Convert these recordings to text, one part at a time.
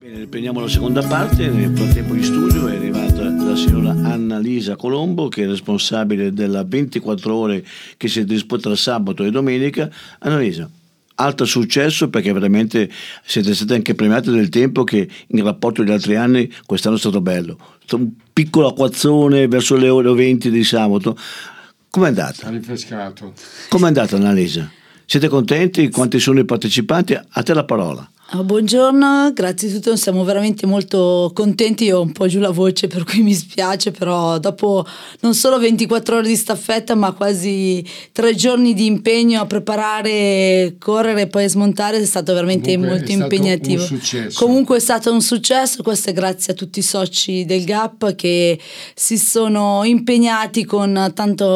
Bene, riprendiamo la seconda parte. Nel frattempo in studio è arrivata la signora Annalisa Colombo, che è responsabile della 24 ore che si disputa sabato e domenica. Annalisa, alto successo, perché veramente siete state anche premiate del tempo che in rapporto agli altri anni quest'anno è stato bello. Un piccolo acquazzone verso le ore 20 di sabato. Com'è andata? Ha rinfrescato. Com'è andata, Annalisa? Siete contenti? Quanti sono i partecipanti? A te la parola. Buongiorno, grazie a tutti, siamo veramente molto contenti. Io ho un po' giù la voce, per cui mi spiace, però dopo non solo 24 ore di staffetta ma quasi 3 giorni di impegno a preparare, correre e poi smontare, è stato veramente Comunque molto è stato impegnativo. un successo. Comunque è stato un successo, questo è grazie a tutti i soci del GAP che si sono impegnati con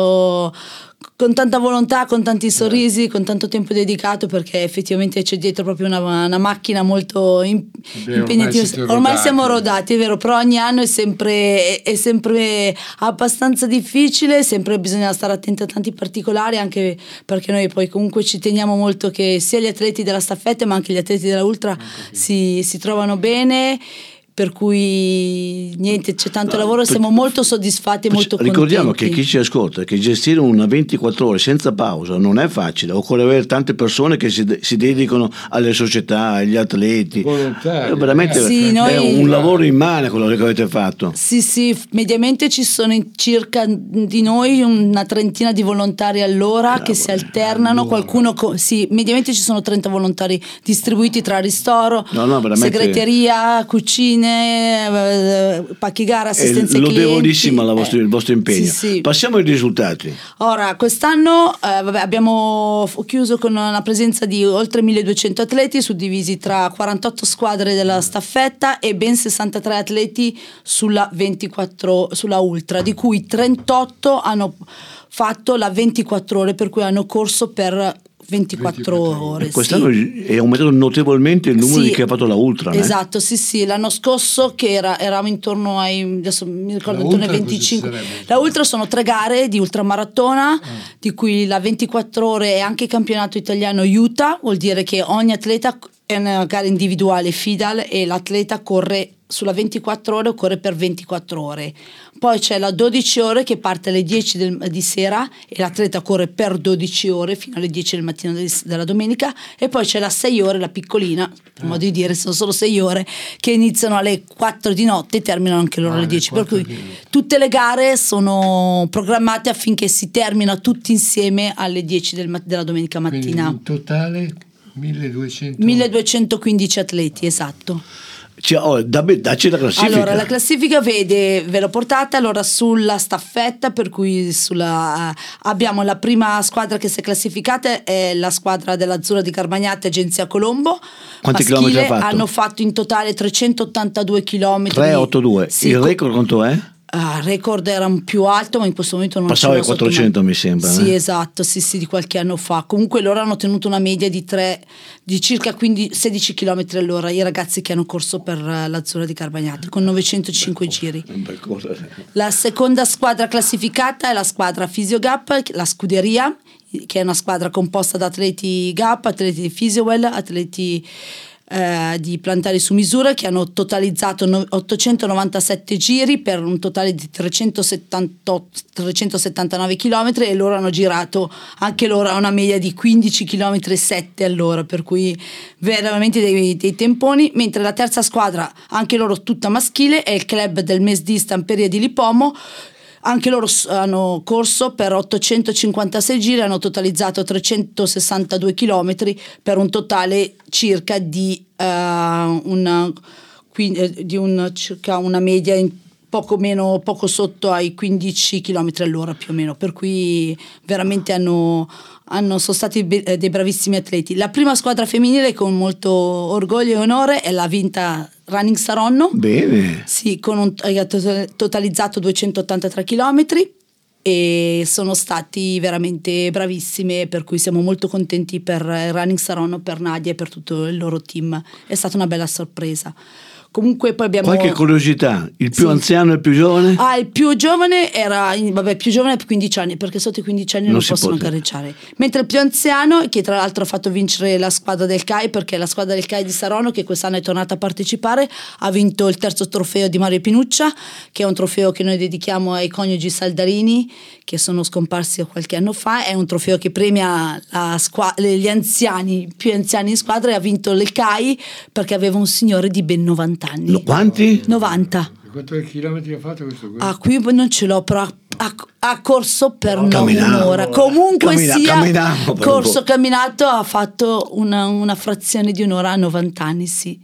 tanta volontà, con tanti sorrisi, con tanto tempo dedicato, perché effettivamente c'è dietro proprio una macchina molto impegnativa. Ormai siamo rodati, è vero, però ogni anno è sempre abbastanza difficile, sempre bisogna stare attenti a tanti particolari, anche perché noi poi comunque ci teniamo molto che sia gli atleti della staffetta ma anche gli atleti della ultra si trovano bene. Per cui niente, c'è tanto lavoro, siamo molto soddisfatti e molto contenti. Ricordiamo che chi ci ascolta che gestire una 24 ore senza pausa non è facile, occorre avere tante persone che si dedicano alle società, agli atleti. Volontari, veramente è un lavoro immane quello che avete fatto. Sì, mediamente ci sono circa di noi una trentina di volontari all'ora che si alternano, qualcuno mediamente ci sono 30 volontari distribuiti tra ristoro, segreteria, cucine, pacchi gara, assistenza ai clienti. Lodevolissima il vostro impegno. Sì. Passiamo ai risultati. Ora, quest'anno abbiamo chiuso con una presenza di oltre 1200 atleti suddivisi tra 48 squadre della staffetta e ben 63 atleti sulla ultra, di cui 38 hanno fatto la 24 ore, per cui hanno corso per 24 ore. Quest'anno è aumentato notevolmente il numero di chi ha fatto la ultra. Esatto, sì. L'anno scorso che eravamo intorno adesso mi ricordo, intorno ai 25. La ultra sono 3 gare di ultramaratona, di cui la 24 ore è anche campionato italiano Utah, vuol dire che ogni atleta è una gara individuale FIDAL e l'atleta corre sulla 24 ore o corre per 24 ore. Poi c'è la 12 ore che parte alle 10 di sera e l'atleta corre per 12 ore fino alle 10 del mattino della domenica, e poi c'è la 6 ore, la piccolina, per modo di dire, sono solo 6 ore che iniziano alle 4 di notte e terminano anche loro alle 10, per cui tutte le gare sono programmate affinché si termina tutti insieme alle 10 della domenica mattina. Quindi in totale 1215 atleti, esatto. Dacci la classifica. Allora, la classifica ve l'ho portata. Allora, sulla staffetta, per cui abbiamo la prima squadra che si è classificata, è la squadra dell'Azzurra di Carmagnate, Agenzia Colombo. Quanti chilometri ha fatto? Hanno fatto in totale 382 chilometri. 382. Sì, il record quanto è? Il record era un più alto, ma in questo momento non passava ai 400 mi sembra. Sì, esatto, sì, di qualche anno fa. Comunque loro hanno tenuto una media di circa 16 km all'ora, i ragazzi che hanno corso per l'Azzurra di Carbagnate, con 905 giri. La seconda squadra classificata è la squadra Fisiogap, la scuderia, che è una squadra composta da atleti GAP, atleti di Physiowell, atleti di plantari su misura, che hanno totalizzato 897 giri per un totale di 379 km, e loro hanno girato anche loro a una media di 15 km e 7 all'ora, per cui veramente dei temponi. Mentre la terza squadra, anche loro tutta maschile, è il club del Mesdi Stamperia di Lipomo. Anche loro hanno corso per 856 giri, hanno totalizzato 362 km per un totale circa di circa una media poco sotto ai 15 km all'ora più o meno, per cui veramente sono stati dei bravissimi atleti. La prima squadra femminile, con molto orgoglio e onore, è la Vinta Running Saronno. Bene. Sì, ha totalizzato 283 km e sono stati veramente bravissime, per cui siamo molto contenti per Running Saronno, per Nadia e per tutto il loro team. È stata una bella sorpresa. Comunque poi abbiamo... Qualche curiosità, il più anziano e il più giovane? Il più giovane era, più giovane per 15 anni, perché sotto i 15 anni non possono gareggiare. Mentre il più anziano, che tra l'altro ha fatto vincere la squadra del CAI, perché la squadra del CAI di Saronno, che quest'anno è tornata a partecipare, ha vinto il terzo trofeo di Mario Pinuccia, che è un trofeo che noi dedichiamo ai coniugi Saldarini, che sono scomparsi qualche anno fa. È un trofeo che premia gli anziani, più anziani in squadra, e ha vinto il CAI perché aveva un signore di ben 90 anni. Quanti? 90. Quanti chilometri ha fatto questo? Qui non ce l'ho, però ha corso per un'ora. Comunque camminato, ha fatto una frazione di un'ora a 90 anni, sì.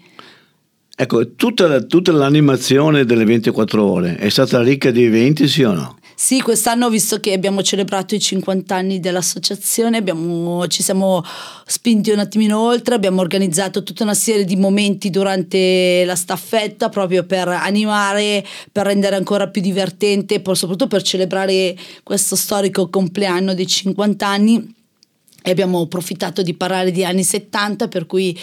Ecco, tutta l'animazione delle 24 ore è stata ricca di eventi, sì o no? Sì, quest'anno, visto che abbiamo celebrato i 50 anni dell'associazione, ci siamo spinti un attimino oltre, abbiamo organizzato tutta una serie di momenti durante la staffetta proprio per animare, per rendere ancora più divertente, soprattutto per celebrare questo storico compleanno dei 50 anni. E abbiamo approfittato di parlare di anni 70, per cui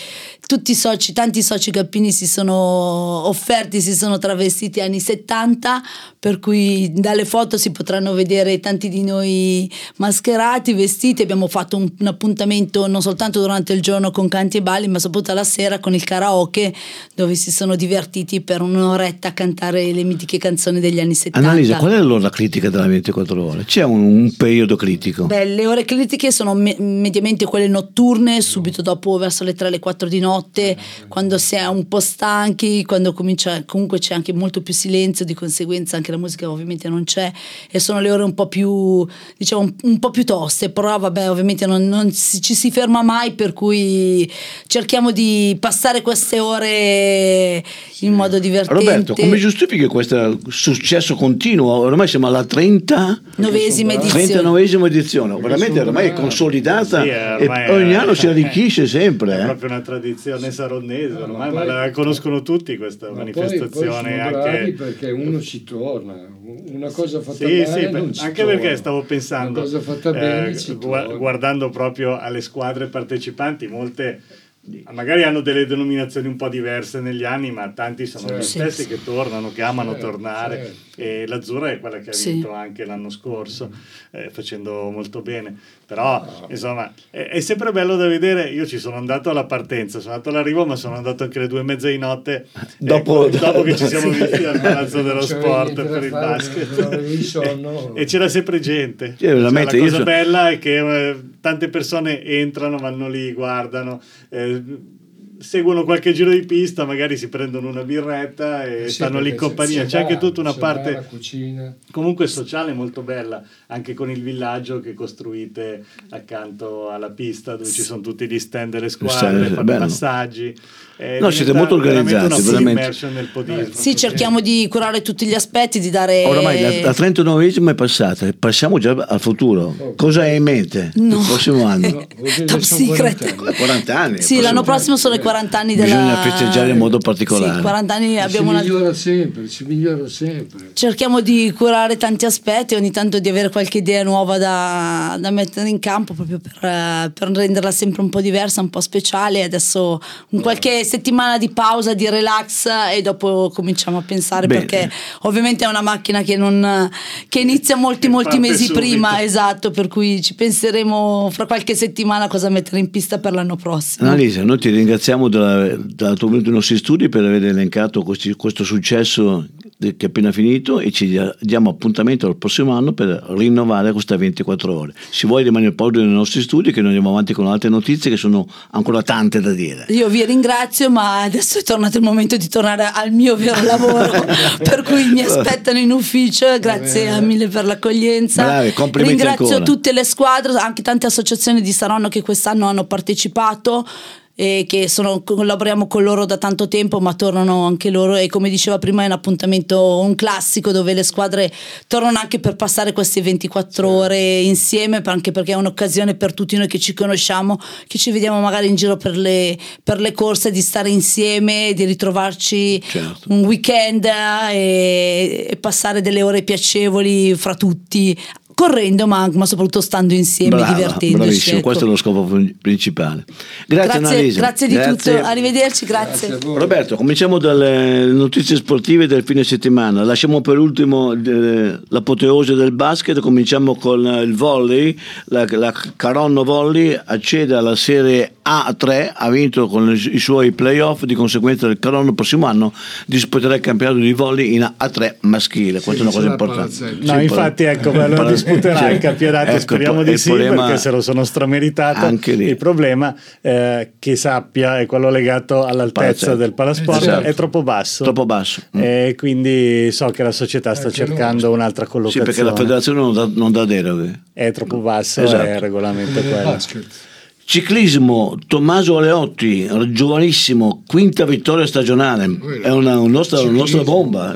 tanti soci cappini si sono travestiti anni 70, per cui dalle foto si potranno vedere tanti di noi mascherati, vestiti. Abbiamo fatto un appuntamento non soltanto durante il giorno con canti e balli, ma soprattutto la sera con il karaoke, dove si sono divertiti per un'oretta a cantare le mitiche canzoni degli anni 70. Annalisa, qual è l'ora critica della 24 ore? C'è un periodo critico? Le ore critiche sono mediamente quelle notturne, subito dopo verso le 3, le 4 di notte, quando si è un po' stanchi, quando comunque c'è anche molto più silenzio, di conseguenza anche la musica ovviamente non c'è, e sono le ore un po' più, diciamo, un po' più toste, però vabbè, ovviamente ci si ferma mai, per cui cerchiamo di passare queste ore in modo divertente. Roberto, come giustifichi questo successo continuo? Ormai siamo alla 39esima edizione, veramente ormai è consolidata, e ogni anno si arricchisce sempre. È proprio una tradizione saronnese, ormai ma la conoscono tutti questa manifestazione. Anche perché uno ci torna, una cosa fatta male non ci anche torna. Perché stavo pensando, una cosa fatta bene guardando proprio alle squadre partecipanti, molte magari hanno delle denominazioni un po' diverse negli anni, ma tanti sono gli stessi che tornano, che amano tornare, e l'Azzurra è quella che ha vinto anche l'anno scorso, facendo molto bene. Però insomma è sempre bello da vedere. Io ci sono andato alla partenza, sono andato all'arrivo, ma sono andato anche alle 2:30 di notte dopo che ci siamo visti al Palazzo dello Sport per il basket, e c'era sempre gente. La cosa bella è che tante persone entrano, vanno lì, guardano, seguono qualche giro di pista, magari si prendono una birretta e stanno lì in compagnia. C'è anche tutta una parte comunque sociale molto bella, anche con il villaggio che costruite accanto alla pista, dove ci sono tutti gli stand delle squadre, fanno massaggi. Siete molto organizzati, veramente. Nel podismo. Sì, cerchiamo di curare tutti gli aspetti, di dare. Oramai la 39esima è passata, passiamo già al futuro. Cosa hai in mente il prossimo anno? Top secret. 40 anni. Sì, l'anno prossimo sono i 40 anni Bisogna festeggiare in modo particolare. Sì, 40 anni abbiamo si migliora sempre. Cerchiamo di curare tanti aspetti, ogni tanto di avere qualche idea nuova da mettere in campo, proprio per renderla sempre un po' diversa, un po' speciale. Adesso qualche settimana di pausa, di relax, e dopo cominciamo a pensare. Bene. Perché ovviamente è una macchina che inizia molti mesi subito. Prima, esatto, per cui ci penseremo fra qualche settimana cosa mettere in pista per l'anno prossimo. Annalisa, noi ti ringraziamo della tua venuta ai nostri studi per aver elencato questo successo che è appena finito, e ci diamo appuntamento al prossimo anno per rinnovare questa 24 ore. Si vuole rimanere proprio nei nostri studi, che noi andiamo avanti con altre notizie che sono ancora tante da dire. Io vi ringrazio, ma adesso è tornato il momento di tornare al mio vero lavoro, per cui mi aspettano in ufficio. Grazie mille per l'accoglienza. Bravi, complimenti. Ringrazio ancora tutte le squadre, anche tante associazioni di Saronno che quest'anno hanno partecipato, e che collaboriamo con loro da tanto tempo, ma tornano anche loro, e come diceva prima è un appuntamento, un classico, dove le squadre tornano anche per passare queste 24 ore insieme, anche perché è un'occasione per tutti noi che ci conosciamo, che ci vediamo magari in giro per le corse, di stare insieme, di ritrovarci un weekend, e passare delle ore piacevoli fra tutti, correndo ma soprattutto stando insieme, divertendoci. Bravissimo, ecco. questo è lo scopo principale. Grazie Annalisa. Grazie di tutto, arrivederci, grazie. Roberto, cominciamo dalle notizie sportive del fine settimana. Lasciamo per ultimo l'apoteosi del basket, cominciamo con il volley. La Caronno Volley accede alla serie A3, ha vinto con i suoi playoff, di conseguenza il Caronno il prossimo anno disputerà il campionato di volley in A3 maschile. Questa è una cosa importante. No, infatti ecco, lo disputerà il campionato, speriamo di sì, perché se lo sono strameritato. Anche lì. Il problema che sappia è quello legato all'altezza del palasport, è troppo basso. Troppo basso. E quindi so che la società sta cercando un'altra collocazione. Sì, perché la federazione non dà deroghe. È troppo basso, esatto. È il regolamento quello. Ciclismo, Tommaso Aleotti, giovanissimo, quinta vittoria stagionale, è una nostra bomba,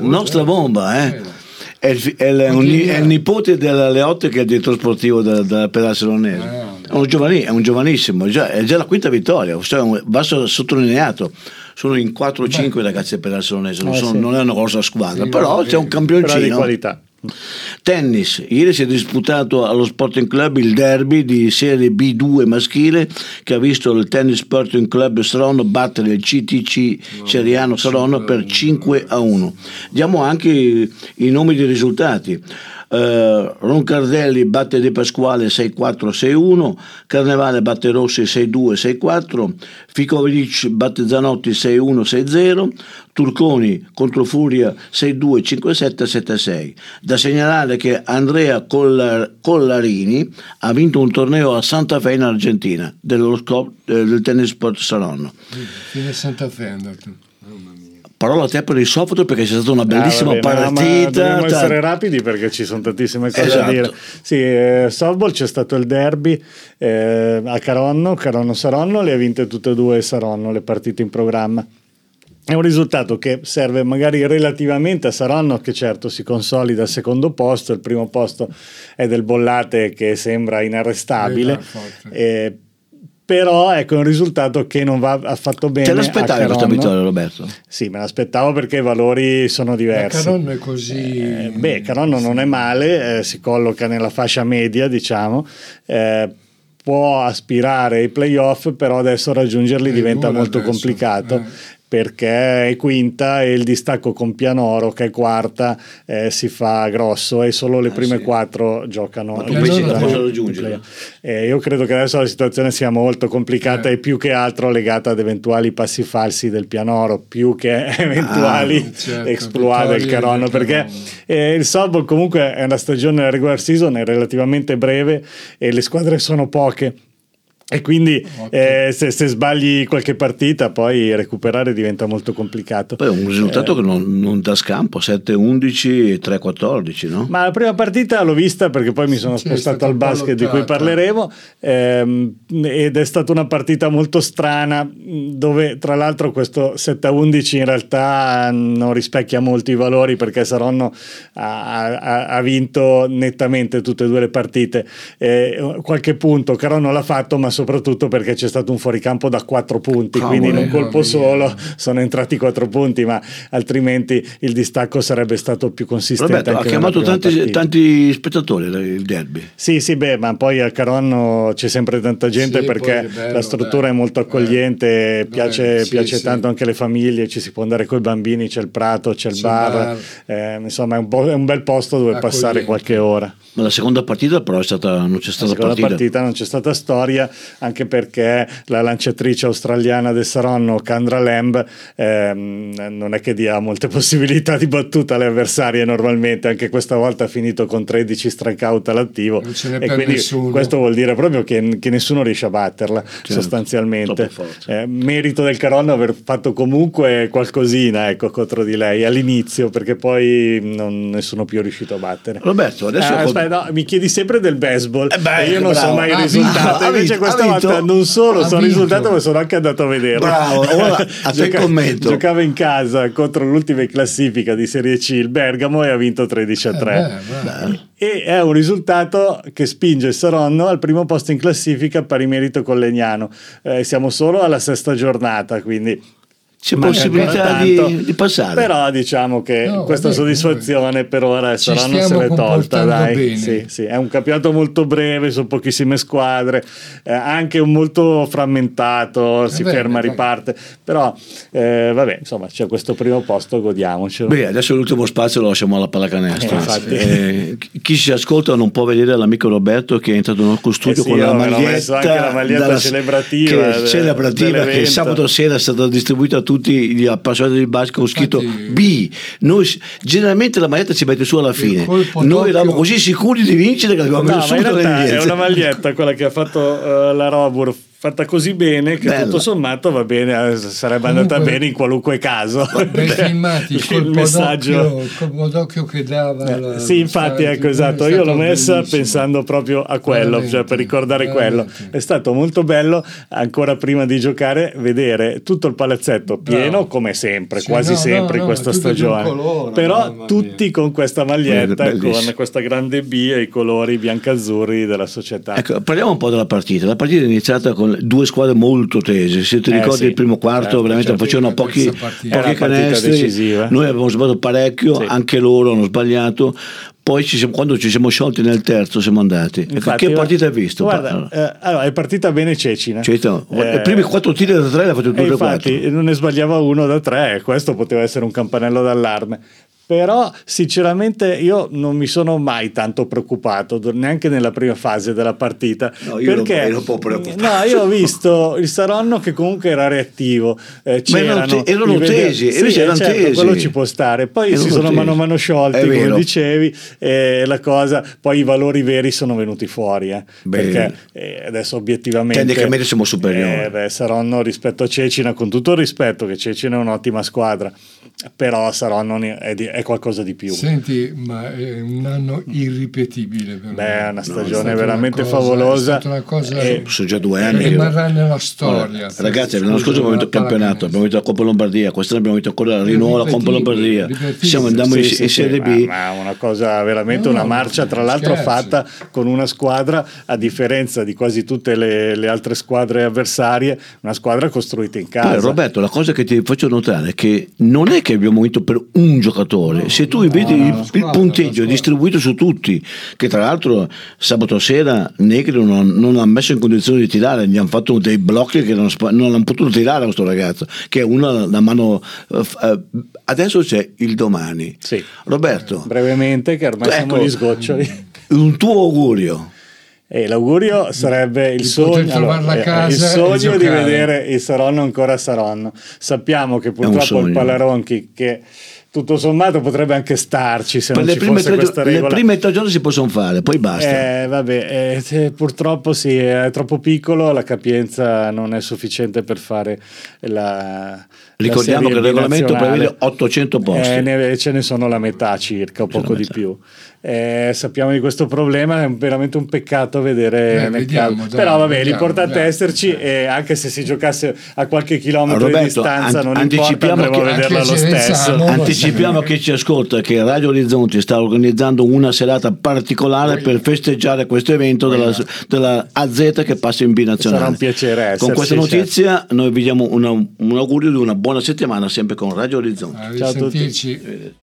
È il nipote dell'Aleotti, che è il direttore sportivo della pedale salonese. È un giovanissimo, è già la quinta vittoria, va sottolineato. Sono in 4 o 5 ragazzi del pedale salonese, non è una grossa squadra, però c'è un campioncino di qualità. Tennis, ieri si è disputato allo Sporting Club il derby di Serie B2 maschile, che ha visto il Tennis Sporting Club Saronno battere il CTC Ceriano Saronno per 5-1. Diamo anche i nomi dei risultati. Roncardelli batte De Pasquale 6-4-6-1, Carnevale batte Rossi 6-2-6-4, Ficovic batte Zanotti 6-1-6-0, Turconi contro Furia 6-2-5-7-7-6. Da segnalare che Andrea Collarini ha vinto un torneo a Santa Fe in Argentina del Tennis Sport Saronno. Fine Santa Fe è andato. Parola a te per il software, perché c'è stata una bellissima partita. Dobbiamo essere rapidi perché ci sono tantissime cose da dire. Sì, softball, c'è stato il derby a Caronno-Saronno, le ha vinte tutte e due Saronno, le partite in programma. È un risultato che serve magari relativamente a Saronno, che certo si consolida al secondo posto, il primo posto è del Bollate che sembra inarrestabile. Però ecco, è un risultato che non va affatto bene. Te l'aspettavi questa vittoria, Roberto? Sì, me l'aspettavo perché i valori sono diversi. Caronno è così. Caronno non è male, si colloca nella fascia media, diciamo. Può aspirare ai playoff, però adesso raggiungerli diventa molto complicato. Perché è quinta e il distacco con Pianoro, che è quarta, si fa grosso, e solo le prime 4 giocano. Ma tu pensi che la possono raggiungere? Io credo che adesso la situazione sia molto complicata e più che altro legata ad eventuali passi falsi del Pianoro, più che eventuali exploit del Caronno, perché il softball comunque è una stagione, la regular season è relativamente breve e le squadre sono poche. E quindi se sbagli qualche partita poi recuperare diventa molto complicato. Poi è un risultato che non dà scampo, 7-11 e 3-14, no? Ma la prima partita l'ho vista perché poi mi sono spostato al basket, di cui parleremo, ed è stata una partita molto strana, dove tra l'altro questo 7-11 in realtà non rispecchia molto i valori, perché Saronno ha vinto nettamente tutte e due le partite. Qualche punto Caronno l'ha fatto, ma soprattutto perché c'è stato un fuoricampo da 4 punti, quindi in un colpo solo sono entrati 4 punti, ma altrimenti il distacco sarebbe stato più consistente. Roberto, ha chiamato tanti spettatori il derby. Sì, ma poi a Caronno c'è sempre tanta gente, perché la struttura è molto accogliente, piace tanto anche alle famiglie, ci si può andare coi bambini, c'è il prato, c'è il bar. Insomma è un bel posto dove passare qualche ora. Ma la seconda partita però non c'è stata partita. Non c'è stata storia, anche perché la lanciatrice australiana del Saronno, Kendra Lamb, non è che dia molte possibilità di battuta alle avversarie normalmente. Anche questa volta ha finito con 13 strikeout all'attivo, e quindi nessuno. Questo vuol dire proprio che nessuno riesce a batterla, sostanzialmente. Merito del Caronno aver fatto comunque qualcosina, ecco, contro di lei all'inizio, perché poi nessuno più è riuscito a battere. Roberto, adesso mi chiedi sempre del baseball, e io non so mai il risultato. Invece questa volta non solo sono risultato, ma sono anche andato a vederlo. Bravo, ora a te commento. Giocava in casa contro l'ultima in classifica di Serie C, il Bergamo, e ha vinto 13-3. E è un risultato che spinge il Saronno al primo posto in classifica, pari merito con Legnano. Siamo solo alla 6ª giornata, quindi c'è possibilità di passare. Però diciamo che questa soddisfazione per ora Saronno se l'è tolta, dai. Sì, è un campionato molto breve, sono pochissime squadre, anche molto frammentato, si ferma, riparte, però vabbè, insomma, c'è questo primo posto, godiamocelo. Beh, adesso l'ultimo spazio lo lasciamo alla pallacanestro. Chi si ascolta non può vedere l'amico Roberto che è entrato nel nostro studio con la maglietta celebrativa che sabato sera è stata distribuita a tutti gli appassionati di basket con scritto B. Noi generalmente la maglietta ci mette su alla fine, noi eravamo così sicuri di vincere che l'abbiamo messo subito nell'inizio. È una maglietta quella che ha fatto la Robur, fatta così bene che tutto sommato va bene, sarebbe andata bene in qualunque caso. Bei filmati, il messaggio, col d'occhio che dava sì, infatti, ecco, esatto, io l'ho messa bellissimo, pensando proprio a quello, cioè per ricordare quello. È stato molto bello, ancora prima di giocare, vedere tutto il palazzetto pieno, come sempre, quasi sempre in questa stagione, colore, però tutti con questa maglietta, con questa grande B e i colori biancazzurri della società. Ecco, parliamo un po' della partita. La partita è iniziata con due squadre molto tese, se ti ricordi il primo quarto veramente facevano pochi canestri, decisiva. Noi abbiamo sbagliato parecchio, anche loro hanno sbagliato, poi quando ci siamo sciolti nel terzo siamo andati. Infatti, che partita hai visto? Guarda, allora è partita bene Cecina, i primi 4 tiri da 3 l'ha fatto tutti e 4, infatti non ne sbagliava uno da 3 e questo poteva essere un campanello d'allarme. Però sinceramente io non mi sono mai tanto preoccupato, neanche nella prima fase della partita, perché ero un po' preoccupato. Io ho visto il Saronno che comunque era reattivo, erano tesi, certo, quello ci può stare, poi si sono mano a mano sciolti, come dicevi, la cosa, poi i valori veri sono venuti fuori, perché adesso obiettivamente tecnicamente siamo superiori. Saronno rispetto a Cecina, con tutto il rispetto che Cecina è un'ottima squadra, però Saronno è qualcosa di più. Senti, ma è un anno irripetibile per me. È una stagione veramente favolosa. È stata una cosa sono già 2 anni. Rimarrà nella storia. Ragazzi, l'anno scorso abbiamo vinto il campionato, abbiamo vinto la Coppa Lombardia, quest'anno abbiamo vinto ancora la Coppa Lombardia. Andiamo in Serie B. Ma una cosa veramente, una marcia, tra l'altro fatta con una squadra, a differenza di quasi tutte le altre squadre avversarie, una squadra costruita in casa. Poi, Roberto, la cosa che ti faccio notare è che non è che abbiamo vinto per un giocatore. Se tu vedi il punteggio è distribuito su tutti, che tra l'altro sabato sera Negri non ha messo in condizione di tirare, gli hanno fatto dei blocchi che non hanno potuto tirare a questo ragazzo, che è una mano. Adesso c'è il domani. Sì. Roberto, brevemente, che ormai siamo gli sgoccioli, un tuo augurio. L'augurio sarebbe il sogno di vedere il Saronno ancora a Saronno. Sappiamo che purtroppo il Palaronchi, che tutto sommato potrebbe anche starci se non ci fosse questa regola. Le prime 3 giorni si possono fare, poi basta. Purtroppo sì, è troppo piccolo, la capienza non è sufficiente per fare ricordiamo che il regolamento prevede 800 posti, ce ne sono la metà circa, o poco di più. Sappiamo di questo problema, è veramente un peccato vedere però l'importante è esserci, e anche se si giocasse a qualche chilometro di distanza non importa, andremo a vederla lo stesso. Anticipiamo a chi ci ascolta che Radio Orizzonti sta organizzando una serata particolare per festeggiare questo evento della AZ che passa in B nazionale. Sarà un piacere esserci. Con questa notizia noi vi diamo un augurio di una buona settimana sempre con Radio Orizzonti. Ciao a tutti.